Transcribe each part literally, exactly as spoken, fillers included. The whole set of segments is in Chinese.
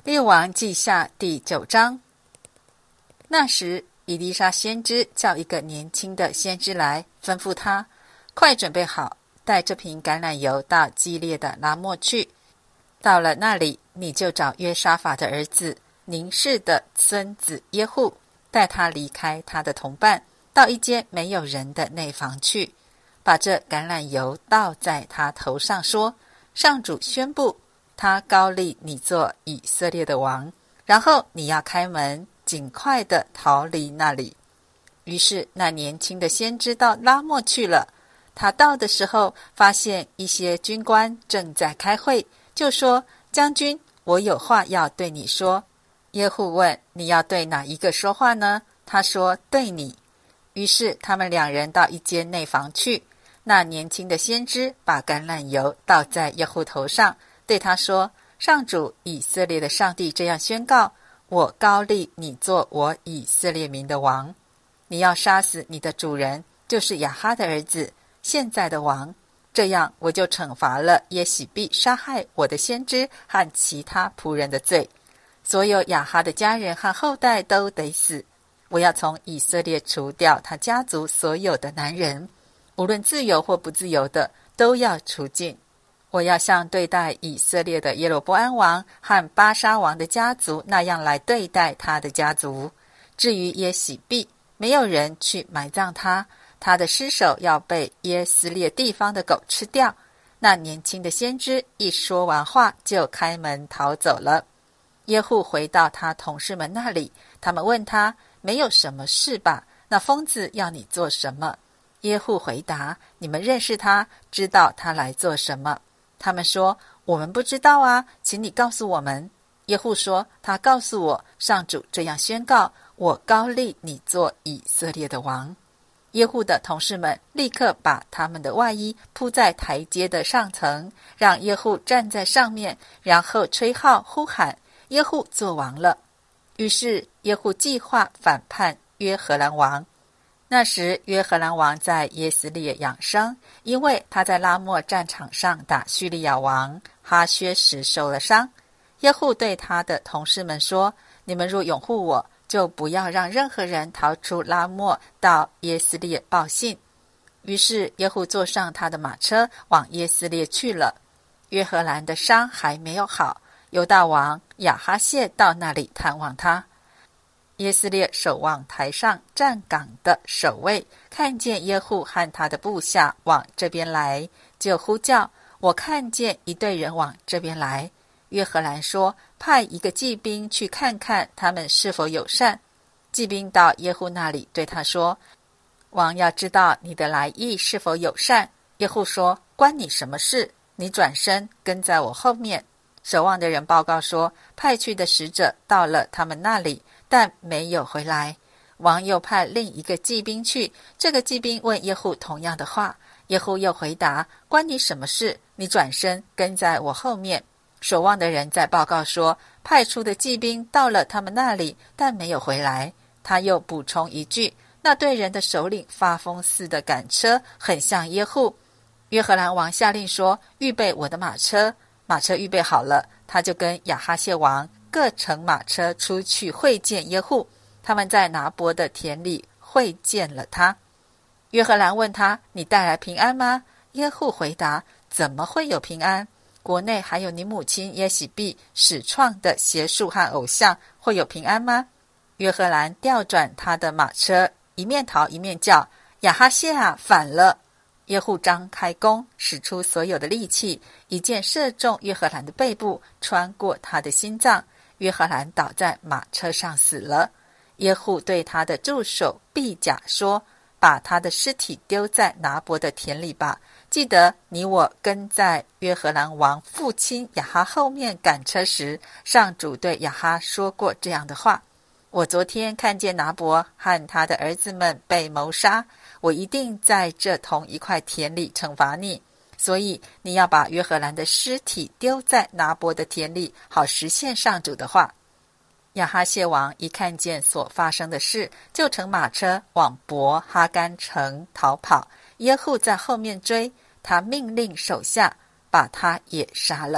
列王记下第九章。那时以利沙先知叫一个年轻的先知来，吩咐他快准备好，带这瓶橄榄油到基列的拉末去。到了那里，你就找约沙法的儿子宁示的孙子耶户，带他离开他的同伴，到一间没有人的内房去，把这橄榄油倒在他头上，说：上主宣布他膏立你做以色列的王，然后你要开门，尽快地逃离那里。于是那年轻的先知到拉末去了。他到的时候，发现一些军官正在开会，就说：将军，我有话要对你说。耶户问：你要对哪一个说话呢？他说：对你。于是他们两人到一间内房去，那年轻的先知把橄榄油倒在耶户头上，对他说：上主以色列的上帝这样宣告，我膏立你做我以色列民的王，你要杀死你的主人，就是亚哈的儿子现在的王，这样我就惩罚了耶洗必杀害我的先知和其他仆人的罪，所有亚哈的家人和后代都得死。我要从以色列除掉他家族所有的男人，无论自由或不自由的，都要除尽。我要像对待以色列的耶罗波安王和巴沙王的家族那样来对待他的家族。至于耶洗必，没有人去埋葬他，他的尸首要被耶斯列地方的狗吃掉。那年轻的先知一说完话，就开门逃走了。耶户回到他同事们那里，他们问他：没有什么事吧？那疯子要你做什么？耶户回答：你们认识他，知道他来做什么？他们说：我们不知道啊，请你告诉我们。耶户说：他告诉我，上主这样宣告，我膏立你做以色列的王。耶户的同事们立刻把他们的外衣铺在台阶的上层，让耶户站在上面，然后吹号呼喊，耶户做王了。于是耶户计划反叛约荷兰王。那时约荷兰王在耶斯列养伤，因为他在拉末战场上打叙利亚王哈薛时受了伤。耶户对他的同事们说：你们若拥护我，就不要让任何人逃出拉末到耶斯列报信。于是耶户坐上他的马车往耶斯列去了。约荷兰的伤还没有好，犹大王亚哈谢到那里探望他。耶斯列守望台上站岗的守卫看见耶户和他的部下往这边来，就呼叫：我看见一队人往这边来。约荷兰说：派一个骑兵去看看他们是否友善。骑兵到耶户那里，对他说：王要知道你的来意是否友善。耶户说：关你什么事？你转身跟在我后面。守望的人报告说：派去的使者到了他们那里，但没有回来。王又派另一个骑兵去，这个骑兵问耶户同样的话。耶户又回答：关你什么事？你转身跟在我后面。守望的人再报告说：派出的骑兵到了他们那里，但没有回来。他又补充一句：那队人的首领发疯似的赶车，很像耶户。约荷兰王下令说：预备我的马车。马车预备好了，他就跟亚哈谢王各乘马车出去会见耶户。他们在拿伯的田里会见了他。约荷兰问他：你带来平安吗？耶户回答：怎么会有平安？国内还有你母亲耶洗必始创的邪术和偶像，会有平安吗？约荷兰调转他的马车，一面逃一面叫：亚哈谢啊，反了！耶户张开弓，使出所有的力气，一箭射中约荷兰的背部，穿过他的心脏。约荷兰倒在马车上死了。耶户对他的助手毕甲说：把他的尸体丢在拿伯的田里吧。记得你我跟在约荷兰王父亲亚哈后面赶车时，上主对亚哈说过这样的话：我昨天看见拿伯和他的儿子们被谋杀，我一定在这同一块田里惩罚你，所以你要把约荷兰的尸体丢在拿伯的田里，好实现上主的话。亚哈谢王一看见所发生的事，就乘马车往伯哈干城逃跑。耶户在后面追，他命令手下把他也杀了。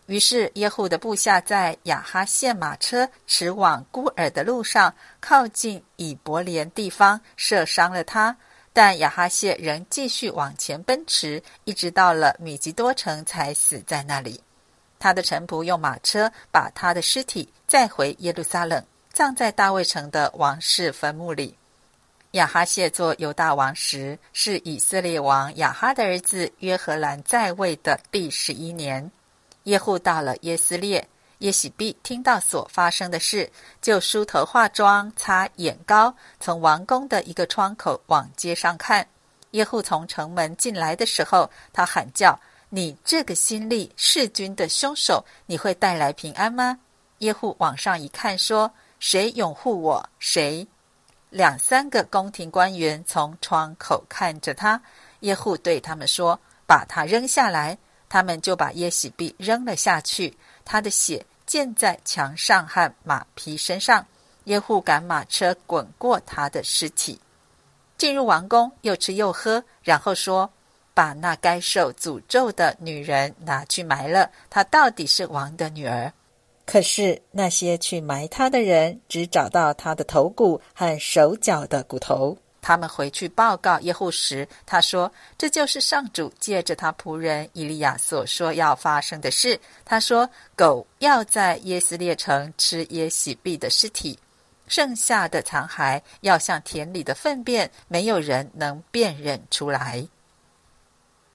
于是耶户的部下在亚哈谢马车驰往孤尔的路上，靠近以伯莲地方，射伤了他。但亚哈谢仍继续往前奔驰，一直到了米吉多城才死在那里。他的臣仆用马车把他的尸体载回耶路撒冷，葬在大卫城的王室坟墓里。亚哈谢做犹大王时，是以色列王亚哈的儿子约荷兰在位的第十一年。耶户到了耶斯列，耶洗必听到所发生的事，就梳头化妆，擦眼膏，从王宫的一个窗口往街上看。耶户从城门进来的时候，他喊叫：你这个新立弑君的凶手，你会带来平安吗？耶户往上一看，说：谁拥护我？谁？两三个宫廷官员从窗口看着他。耶户对他们说：把他扔下来。他们就把耶洗必扔了下去，他的血溅在墙上和马匹身上。耶户赶马车滚过他的尸体，进入王宫，又吃又喝，然后说：把那该受诅咒的女人拿去埋了，她到底是王的女儿。可是那些去埋她的人，只找到她的头骨和手脚的骨头。他们回去报告耶户时，他说：这就是上主借着他仆人以利亚所说要发生的事。他说：狗要在耶斯列城吃耶洗必的尸体，剩下的残骸要像田里的粪便，没有人能辨认出来。